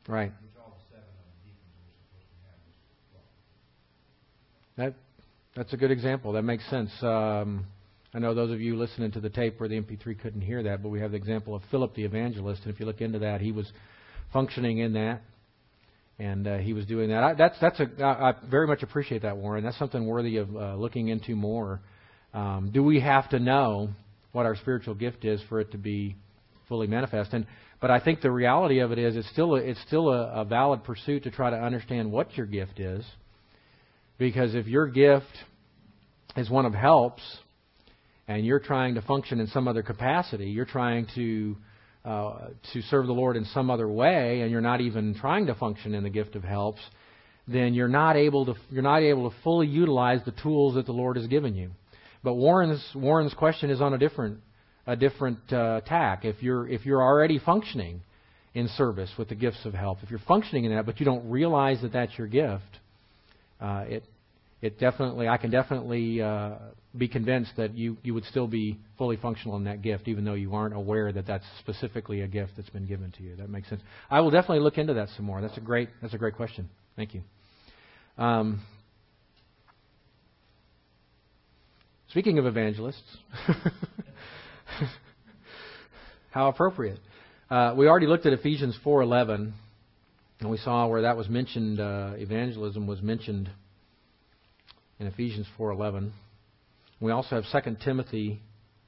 Right. which all the seven of the deacons were supposed to have as well. That that's a good example. That makes sense. Um, I know those of you listening to the tape where the M P three couldn't hear that, but we have the example of Philip the evangelist, and if you look into that, he was functioning in that, and uh, he was doing that. I, that's that's a I, I very much appreciate that, Warren. That's something worthy of uh, looking into more. Um, do we have to know what our spiritual gift is for it to be fully manifest? And but I think the reality of it is, it's still a, it's still a, a valid pursuit to try to understand what your gift is, because if your gift is one of helps, and you're trying to function in some other capacity, you're trying to uh, to serve the Lord in some other way, and you're not even trying to function in the gift of helps, then you're not able to you're not able to fully utilize the tools that the Lord has given you. But Warren's Warren's question is on a different a different uh, tack. If you're if you're already functioning in service with the gifts of help, if you're functioning in that, but you don't realize that that's your gift, uh, it it definitely I can definitely uh, be convinced that you, you would still be fully functional in that gift, even though you aren't aware that that's specifically a gift that's been given to you. That makes sense. I will definitely look into that some more. That's a great that's a great question. Thank you. Um, Speaking of evangelists, how appropriate. Uh, we already looked at Ephesians four eleven, and we saw where that was mentioned, uh, evangelism was mentioned in Ephesians four eleven. We also have Second Timothy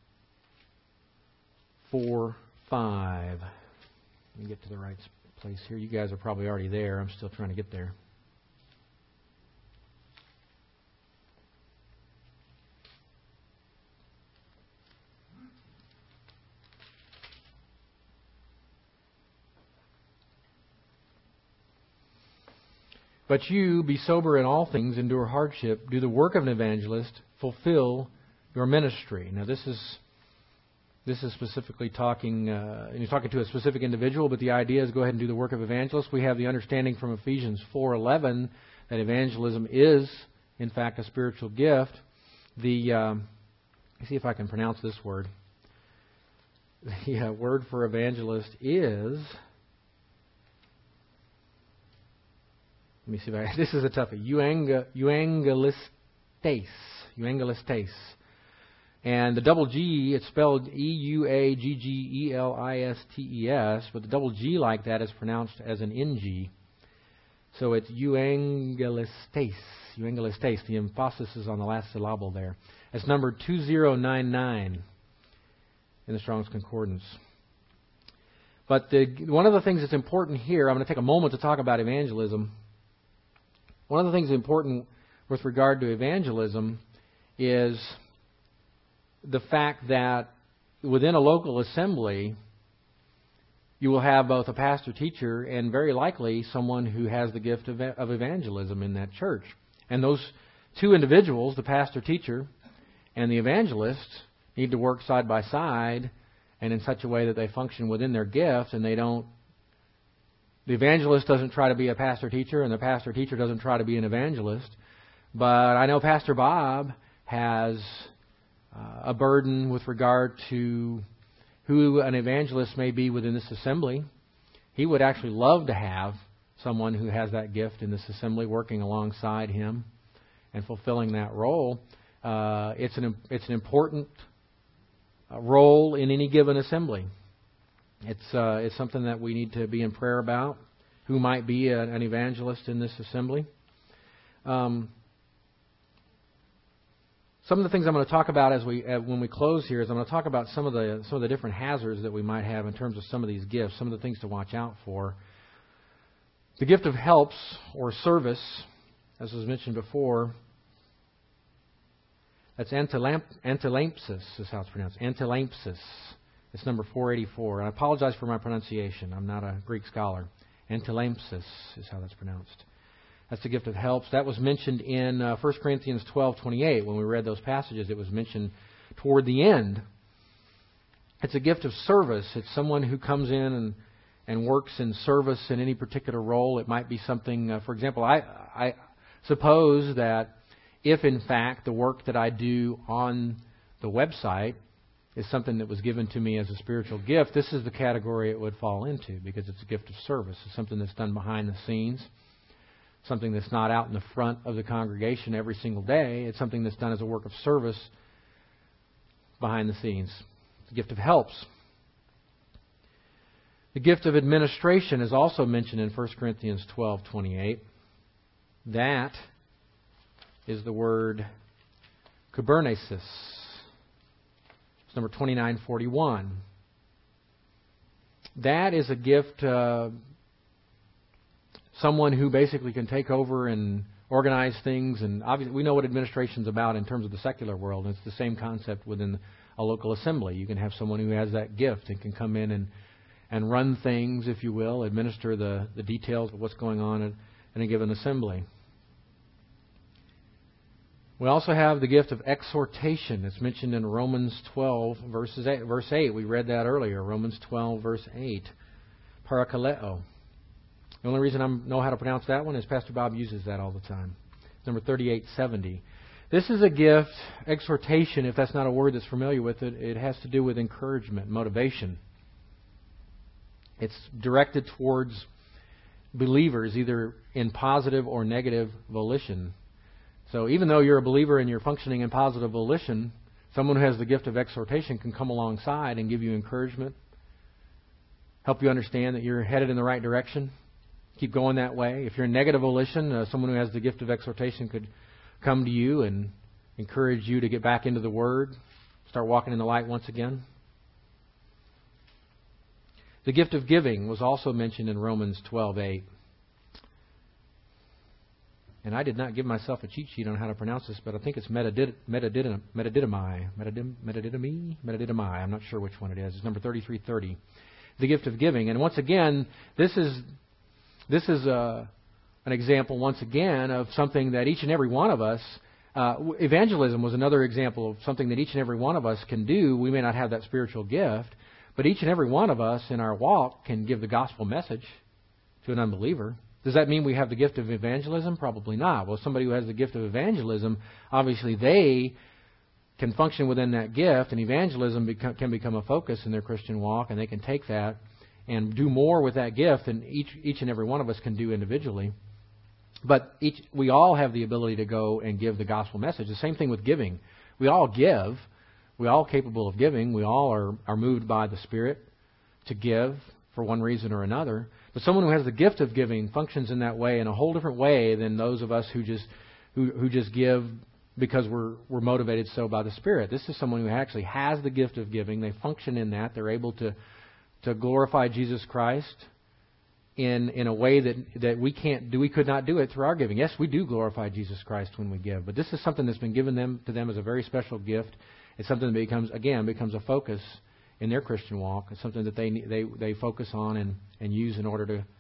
four five. Let me get to the right place here. You guys are probably already there. I'm still trying to get there. But you, be sober in all things, endure hardship, do the work of an evangelist, fulfill your ministry. Now, this is this is specifically talking, uh, and you're talking to a specific individual, but the idea is go ahead and do the work of evangelist. We have the understanding from Ephesians four eleven that evangelism is, in fact, a spiritual gift. The um, let me see if I can pronounce this word. The uh, word for evangelist is... Let me see if I... This is a toughie. Euanga, euangelistes. Euangelistes. And the double G, it's spelled E U A G G E L I S T E S, but the double G like that is pronounced as an N G. So it's euangelistes. Euangelistes. The emphasis is on the last syllable there. It's number two zero nine nine in the Strong's Concordance. But the, one of the things that's important here, I'm going to take a moment to talk about evangelism. One of the things important with regard to evangelism is the fact that within a local assembly, you will have both a pastor-teacher and very likely someone who has the gift of, of evangelism in that church. And those two individuals, the pastor-teacher and the evangelist, need to work side by side and in such a way that they function within their gift, and they don't The evangelist doesn't try to be a pastor-teacher, and the pastor-teacher doesn't try to be an evangelist. But I know Pastor Bob has uh, a burden with regard to who an evangelist may be within this assembly. He would actually love to have someone who has that gift in this assembly working alongside him and fulfilling that role. Uh, it's an it's an important uh, role in any given assembly. It's uh, it's something that we need to be in prayer about. Who might be a, an evangelist in this assembly? Um, some of the things I'm going to talk about as we uh, when we close here is I'm going to talk about some of the some of the different hazards that we might have in terms of some of these gifts. Some of the things to watch out for. The gift of helps or service, as was mentioned before. That's antilamp, antilampsis is how it's pronounced. Antilampsis. It's number four eighty-four. I apologize for my pronunciation. I'm not a Greek scholar. Antilampsis is how that's pronounced. That's the gift of helps. That was mentioned in uh, First Corinthians twelve twenty-eight. When we read those passages, it was mentioned toward the end. It's a gift of service. It's someone who comes in and, and works in service in any particular role. It might be something, uh, for example, I, I suppose that if in fact the work that I do on the website is something that was given to me as a spiritual gift, this is the category it would fall into, because it's a gift of service. It's something that's done behind the scenes, something that's not out in the front of the congregation every single day. It's something that's done as a work of service behind the scenes. It's a gift of helps. The gift of administration is also mentioned in First Corinthians twelve twenty-eight. That is the word kubernesis. It's number twenty-nine forty-one. That is a gift, uh, someone who basically can take over and organize things. And obviously, we know what administration is about in terms of the secular world. And it's the same concept within a local assembly. You can have someone who has that gift and can come in and, and run things, if you will, administer the, the details of what's going on in, in a given assembly. We also have the gift of exhortation. It's mentioned in Romans twelve, verses eight, verse eight. We read that earlier. Romans twelve, verse eight. Parakaleo. The only reason I know how to pronounce that one is Pastor Bob uses that all the time. It's number thirty-eight seventy. This is a gift, exhortation, if that's not a word that's familiar with it, it has to do with encouragement, motivation. It's directed towards believers, either in positive or negative volition. So even though you're a believer and you're functioning in positive volition, someone who has the gift of exhortation can come alongside and give you encouragement, help you understand that you're headed in the right direction, keep going that way. If you're in negative volition, uh, someone who has the gift of exhortation could come to you and encourage you to get back into the Word, start walking in the light once again. The gift of giving was also mentioned in Romans twelve eight. And I did not give myself a cheat sheet on how to pronounce this, but I think it's metadid, metadid, metadidomai. Metadim, metadidomi? Metadidomai. I'm not sure which one it is. It's number thirty-three thirty. The gift of giving. And once again, this is this is a, an example, once again, of something that each and every one of us, uh, evangelism was another example of something that each and every one of us can do. We may not have that spiritual gift, but each and every one of us in our walk can give the gospel message to an unbeliever. Does that mean we have the gift of evangelism? Probably not. Well, somebody who has the gift of evangelism, obviously they can function within that gift, and evangelism become, can become a focus in their Christian walk, and they can take that and do more with that gift than each each and every one of us can do individually. But each we all have the ability to go and give the gospel message. The same thing with giving. We all give. We're all capable of giving. We all are, are moved by the Spirit to give for one reason or another. But someone who has the gift of giving functions in that way in a whole different way than those of us who just who, who just give because we're we're motivated so by the Spirit. This is someone who actually has the gift of giving. They function in that. They're able to to glorify Jesus Christ in in a way that, that we can't do. We could not do it through our giving. Yes, we do glorify Jesus Christ when we give, but this is something that's been given them to them as a very special gift. It's something that becomes again becomes a focus in their Christian walk. It's something that they they they focus on and, and use in order to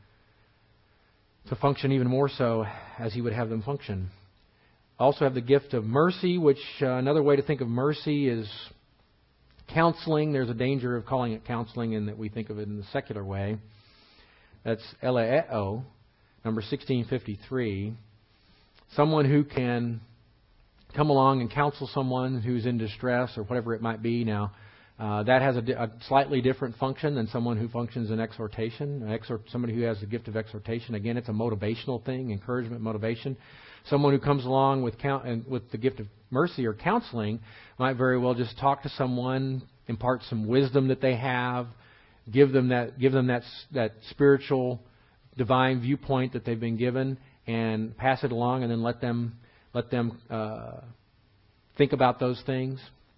to function even more so as He would have them function. Also have the gift of mercy, which uh, another way to think of mercy is counseling. There's a danger of calling it counseling in that we think of it in the secular way. That's eleeo, number sixteen fifty-three. Someone who can come along and counsel someone who's in distress or whatever it might be. Now, Uh, that has a, di- a slightly different function than someone who functions in exhortation. An exhort, somebody who has the gift of exhortation, again, it's a motivational thing, encouragement, motivation. Someone who comes along with count, and with the gift of mercy or counseling might very well just talk to someone, impart some wisdom that they have, give them that give them that that spiritual, divine viewpoint that they've been given, and pass it along, and then let them let them uh, think about those things.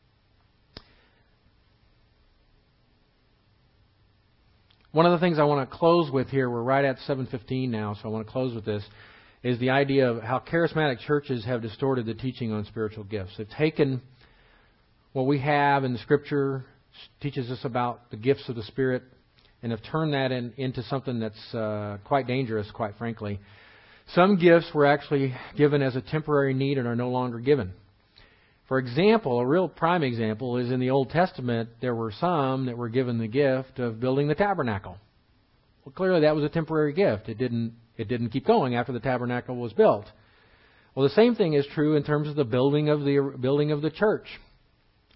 One of the things I want to close with here, we're right at seven fifteen now, so I want to close with this, is the idea of how charismatic churches have distorted the teaching on spiritual gifts. They've taken what we have in the Scripture, teaches us about the gifts of the Spirit, and have turned that in, into something that's uh, quite dangerous, quite frankly. Some gifts were actually given as a temporary need and are no longer given. For example, a real prime example is in the Old Testament, there were some that were given the gift of building the tabernacle. Well, clearly that was a temporary gift. It didn't it didn't keep going after the tabernacle was built. Well, the same thing is true in terms of the building of the building of the church.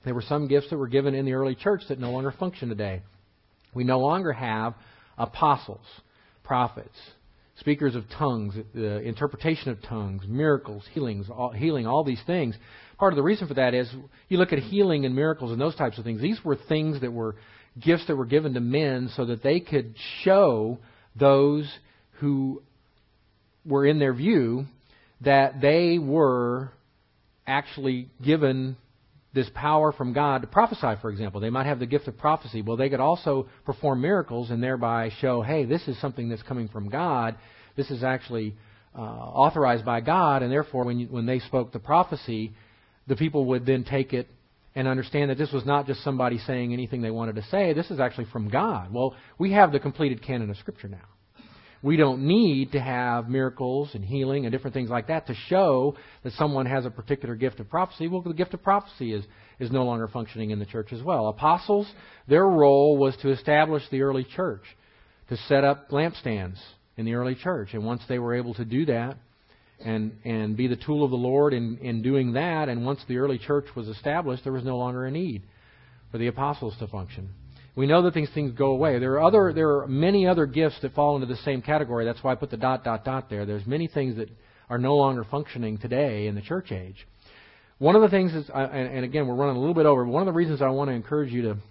There were some gifts that were given in the early church that no longer function today. We no longer have apostles, prophets, speakers of tongues, uh, interpretation of tongues, miracles, healings, all, healing, all these things. Part of the reason for that is you look at healing and miracles and those types of things. These were things that were gifts that were given to men so that they could show those who were in their view that they were actually given this power from God to prophesy, for example. They might have the gift of prophecy. Well, they could also perform miracles and thereby show, hey, this is something that's coming from God. This is actually uh, authorized by God, and therefore when you, when they spoke the prophecy, the people would then take it and understand that this was not just somebody saying anything they wanted to say. This is actually from God. Well, we have the completed canon of Scripture now. We don't need to have miracles and healing and different things like that to show that someone has a particular gift of prophecy. Well, the gift of prophecy is, is no longer functioning in the church as well. Apostles, their role was to establish the early church, to set up lampstands in the early church. And once they were able to do that and, and be the tool of the Lord in, in doing that, and once the early church was established, there was no longer a need for the apostles to function. We know that these things go away. There are other, there are many other gifts that fall into the same category. That's why I put the dot, dot, dot there. There's many things that are no longer functioning today in the church age. One of the things is, and again, we're running a little bit over, one of the reasons I want to encourage you to,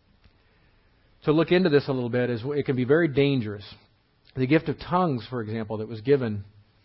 to look into this a little bit is it can be very dangerous. The gift of tongues, for example, that was given,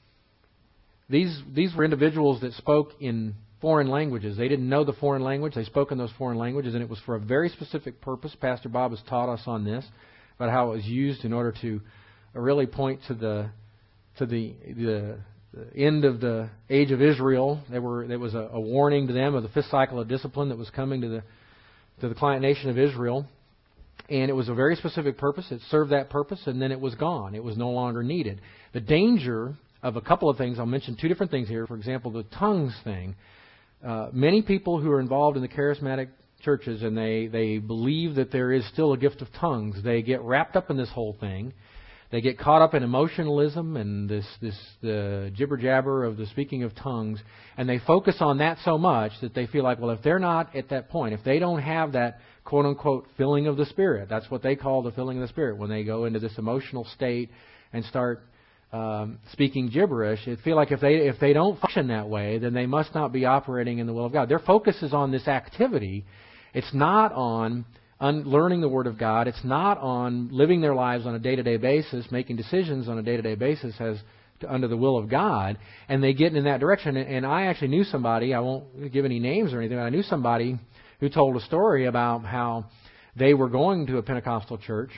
these, these were individuals that spoke in foreign languages. They didn't know the foreign language. They spoke in those foreign languages, and it was for a very specific purpose. Pastor Bob has taught us on this, about how it was used in order to really point to the to the the, the end of the age of Israel. There were there was a, a warning to them of the fifth cycle of discipline that was coming to the to the client nation of Israel, and it was a very specific purpose. It served that purpose, and then it was gone. It was no longer needed. The danger of a couple of things. I'll mention two different things here. For example, the tongues thing. Uh, many people who are involved in the charismatic churches and they, they believe that there is still a gift of tongues, they get wrapped up in this whole thing. They get caught up in emotionalism and this, this the jibber-jabber of the speaking of tongues, and they focus on that so much that they feel like, well, if they're not at that point, if they don't have that quote-unquote filling of the Spirit, that's what they call the filling of the Spirit, when they go into this emotional state and start Um, speaking gibberish, it feel like if they if they don't function that way, then they must not be operating in the will of God. Their focus is on this activity. It's not on un- learning the Word of God. It's not on living their lives on a day-to-day basis, making decisions on a day-to-day basis as to, under the will of God. And they get in that direction. And, and I actually knew somebody, I won't give any names or anything, but I knew somebody who told a story about how they were going to a Pentecostal church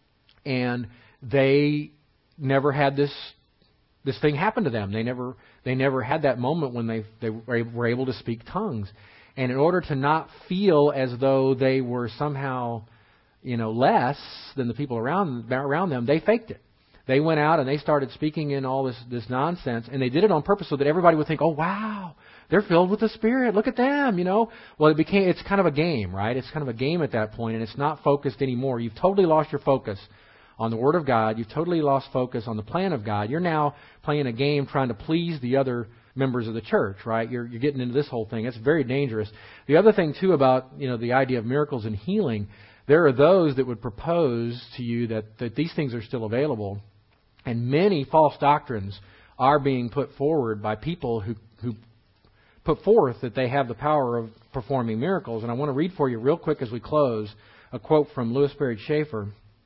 and they never had this this thing happen to them. They never they never had that moment when they they were able to speak tongues. And in order to not feel as though they were somehow, you know, less than the people around around them, they faked it. They went out and they started speaking in all this this nonsense, and they did it on purpose so that everybody would think, "Oh, wow, they're filled with the Spirit. Look at them," you know. Well, it became it's kind of a game, right? It's kind of a game at that point, and it's not focused anymore. You've totally lost your focus on the Word of God. You've totally lost focus on the plan of God. You're now playing a game trying to please the other members of the church, right? You're, you're getting into this whole thing. It's very dangerous. The other thing, too, about, you know, the idea of miracles and healing, there are those that would propose to you that, that these things are still available. And many false doctrines are being put forward by people who, who put forth that they have the power of performing miracles. And I want to read for you real quick as we close a quote from Louis Berry Schaeffer.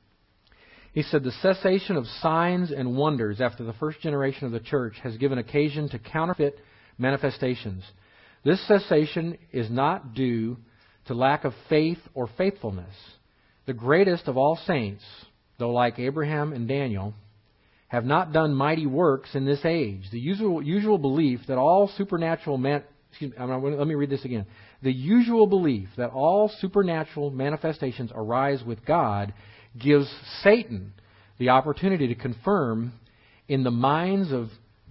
He said, "The cessation of signs and wonders after the first generation of the church has given occasion to counterfeit manifestations. This cessation is not due to lack of faith or faithfulness. The greatest of all saints, though like Abraham and Daniel, have not done mighty works in this age. The usual usual belief that all supernatural man, excuse me, let me read this again. The usual belief that all supernatural manifestations arise with God gives Satan the opportunity to confirm in the minds of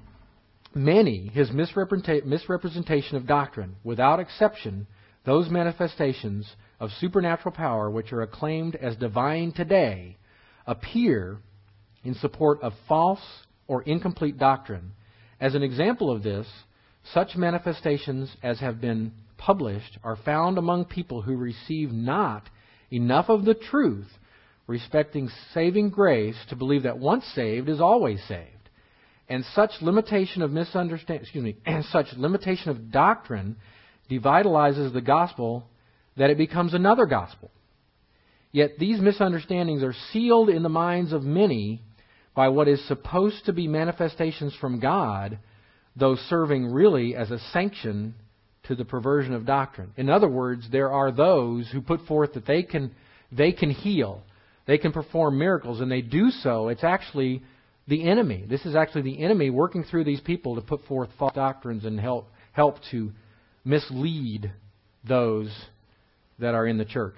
many his misrepresentation of doctrine. Without exception, those manifestations of supernatural power which are acclaimed as divine today appear in support of false or incomplete doctrine. As an example of this, such manifestations as have been published are found among people who receive not enough of the truth respecting saving grace to believe that once saved is always saved. And such limitation of misunderstanding, excuse me, and such limitation of doctrine devitalizes the gospel that it becomes another gospel. Yet these misunderstandings are sealed in the minds of many by what is supposed to be manifestations from God, though serving really as a sanction to the perversion of doctrine. In other words, there are those who put forth that they can they can heal, they can perform miracles, and they do so. It's actually the enemy. This is actually the enemy working through these people to put forth false doctrines and help help to mislead those that are in the church.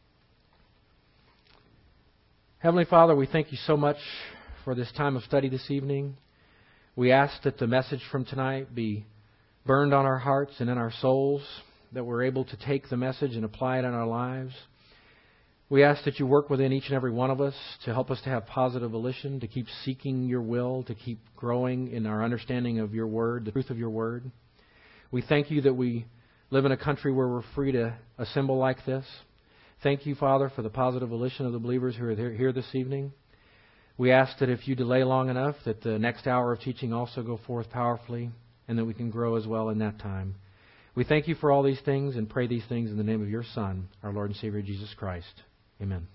Heavenly Father, we thank you so much for this time of study this evening. We ask that the message from tonight be burned on our hearts and in our souls, that we're able to take the message and apply it in our lives. We ask that you work within each and every one of us to help us to have positive volition, to keep seeking your will, to keep growing in our understanding of your word, the truth of your word. We thank you that we live in a country where we're free to assemble like this. Thank you, Father, for the positive volition of the believers who are here this evening. We ask that if you delay long enough, that the next hour of teaching also go forth powerfully, and that we can grow as well in that time. We thank you for all these things and pray these things in the name of your Son, our Lord and Savior, Jesus Christ. Amen.